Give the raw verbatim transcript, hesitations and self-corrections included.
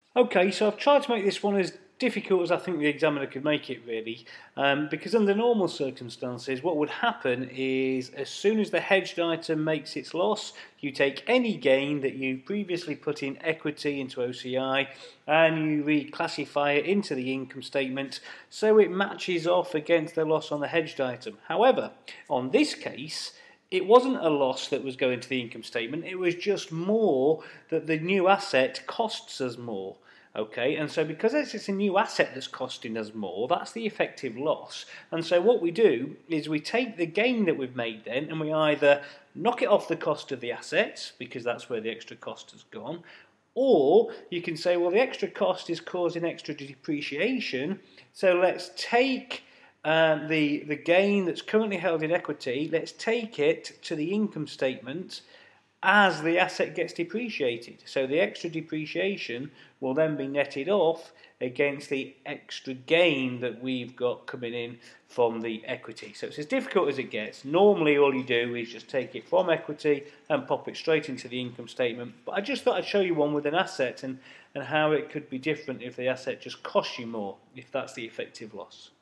Okay, so I've tried to make this one as difficult as I think the examiner could make it, really, um, because under normal circumstances, what would happen is as soon as the hedged item makes its loss, you take any gain that you previously put in equity into O C I and you reclassify it into the income statement so it matches off against the loss on the hedged item. However, on this case, it wasn't a loss that was going to the income statement, it was just more that the new asset costs us more. Okay, and so because it's a new asset that's costing us more, that's the effective loss. And so what we do is we take the gain that we've made then and we either knock it off the cost of the assets, because that's where the extra cost has gone, or you can say, well, the extra cost is causing extra depreciation, so let's take uh, the, the gain that's currently held in equity, let's take it to the income statement as the asset gets depreciated. So the extra depreciation will then be netted off against the extra gain that we've got coming in from the equity. So it's as difficult as it gets. Normally all you do is just take it from equity and pop it straight into the income statement. But I just thought I'd show you one with an asset and, and how it could be different if the asset just costs you more, if that's the effective loss.